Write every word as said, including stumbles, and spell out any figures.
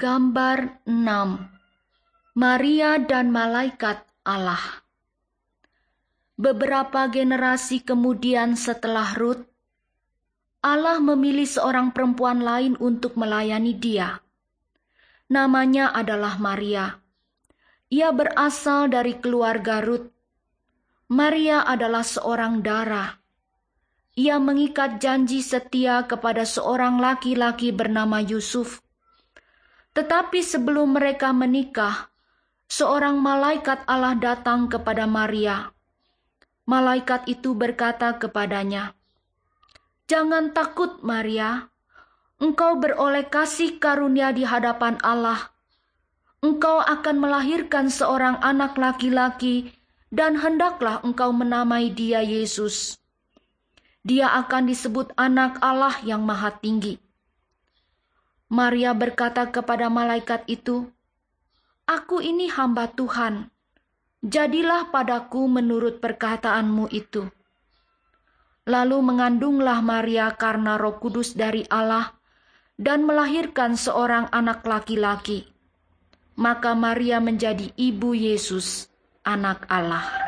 Gambar enam. Maria dan Malaikat Allah. Beberapa generasi kemudian setelah Rut, Allah memilih seorang perempuan lain untuk melayani Dia. Namanya adalah Maria. Ia berasal dari keluarga Rut. Maria adalah seorang dara. Ia mengikat janji setia kepada seorang laki-laki bernama Yusuf. Tetapi sebelum mereka menikah, seorang malaikat Allah datang kepada Maria. Malaikat itu berkata kepadanya, "Jangan takut, Maria. Engkau beroleh kasih karunia di hadapan Allah. Engkau akan melahirkan seorang anak laki-laki, dan hendaklah engkau menamai dia Yesus. Dia akan disebut anak Allah yang Maha Tinggi." Maria berkata kepada malaikat itu, "Aku ini hamba Tuhan. Jadilah padaku menurut perkataanmu itu." Lalu mengandunglah Maria karena Roh Kudus dari Allah dan melahirkan seorang anak laki-laki. Maka Maria menjadi ibu Yesus, anak Allah.